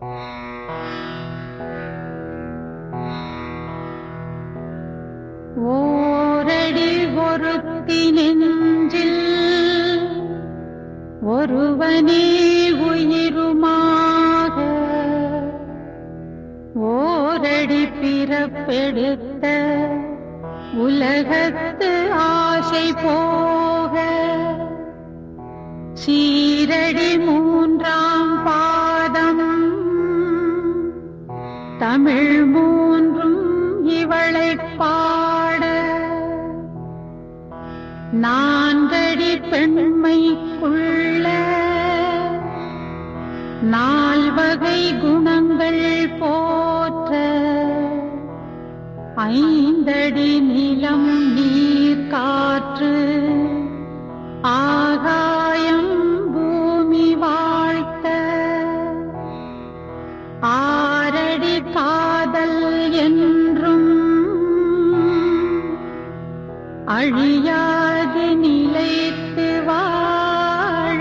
ஓரடி ஒருத்தி நெஞ்சில் ஒருவனே உயிருமாக ஓரடி பிறப்பெடுத்த உலகத்து ஆசை போக சீரடி மூன்றாம் பாதம் தமிழ் மூன்றும் இவளைப் பாட நான்கடி பெண்மைக்குள்ள நால்வகை குணங்கள் போற்ற ஐந்தடி நிலம் நீர் காற்று ஆகாயம் பூமி வாழ்த்த ஆரடி காதல் என்றும் அழியாது நிலைத்து வாழ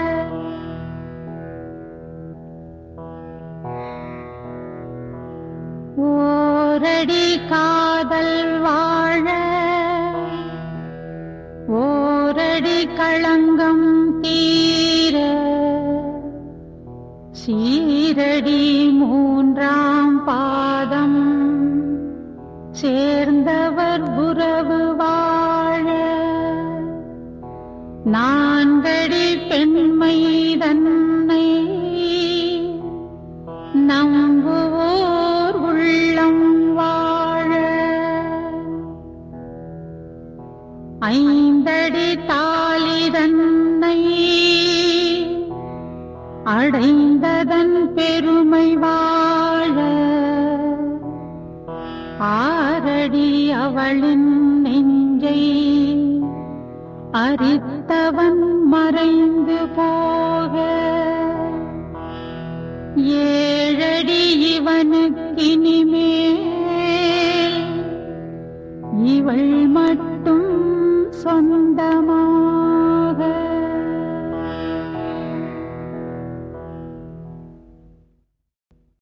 ஓரடி காதல் வாழ ஓரடி களங்கம் தீர சீரடி மூன்றாம் பாதம் சேர்ந்தவர் உறவு வாழ நான்கடி பெண்மை தன்னை நம்புவோர் உள்ளம் வாழ ஐந்தடி தாலி தன்னை அடைந்ததன் பெருமை வாழ ஆரடி அவளின் நெஞ்சை அரித்தவன் மறைந்து போக ஏழடி இவனுக்கினிமேல் இவள் மட்டும் சொந்த